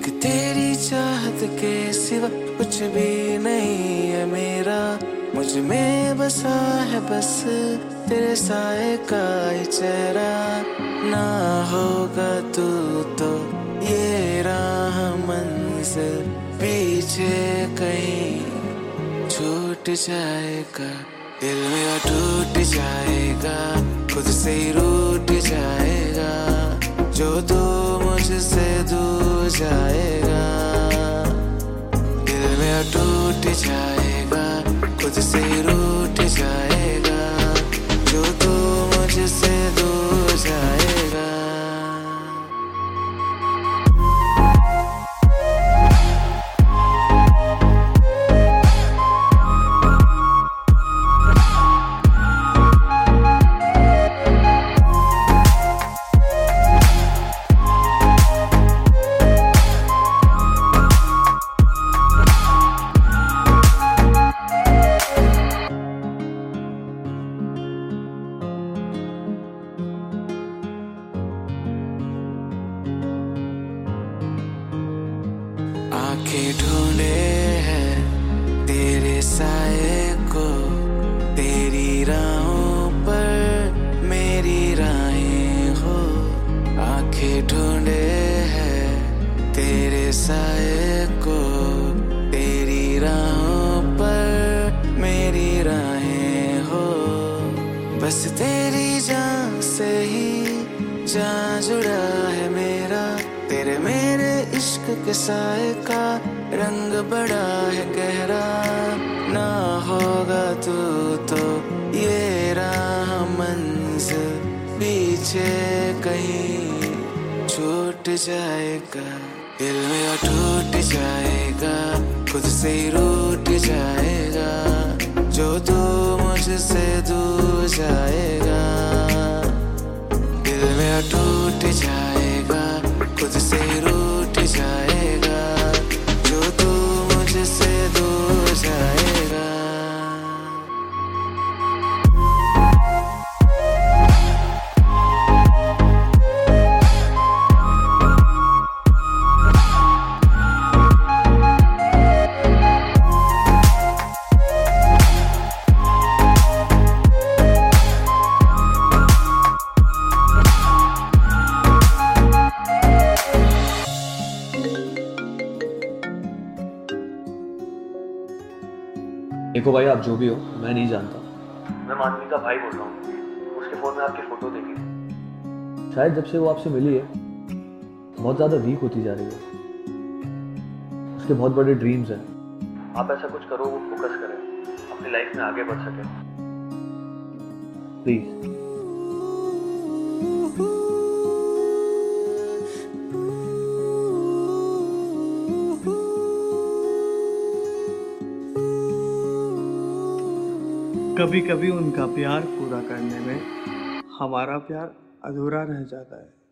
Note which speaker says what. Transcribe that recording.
Speaker 1: एक तेरी चाहत के सिवा कुछ भी नहीं है मेरा। मुझ में बसा है बस तेरे साए का ही चेहरा। ना होगा तू तो ये राह मंजिल पीछे कहीं छूट जाएगा। दिल मेरा टूट जाएगा, खुद से ही रूठ जाएगा। जो तू मुझसे दूर जाएगा, दिल मेरा टूट जाएगा, खुद से ही रूठ जाएगा। जो तू मुझसे दूर जाएगा। आंखें ढूंढे हैं तेरे साए को, तेरी राहों पर मेरी राहें हो। आंखें ढूंढे हैं तेरे साए को, तेरी राहों पर मेरी राहें हो। बस तेरी जान से ही जान जुड़ा है मेरा। तेरे मेरे इश्क के साए का रंग बड़ा है गहरा। ना होगा तू तो ये राह मंजिल पीछे कहीं छूट जाएगा। दिल मेरा टूट जाएगा, खुद से ही रूठ जाएगा। जो तू मुझसे दूर जाएगा, दिल मेरा टूट जाएगा, खुद से ही रूठ जाएगा। जो तू मुझसे दूर जाएगा।
Speaker 2: देखो भाई, आप जो भी हो, मैं नहीं जानता। मैं मानवी का भाई बोल रहा हूँ। उसके फोन में आपकी फोटो देखी, शायद जब से वो आपसे मिली है बहुत ज्यादा वीक होती जा रही है। उसके बहुत बड़े ड्रीम्स हैं। आप ऐसा कुछ करो, वो फोकस करें, अपनी लाइफ में आगे बढ़ सके। प्लीज।
Speaker 3: कभी कभी उनका प्यार पूरा करने में हमारा प्यार अधूरा रह जाता है।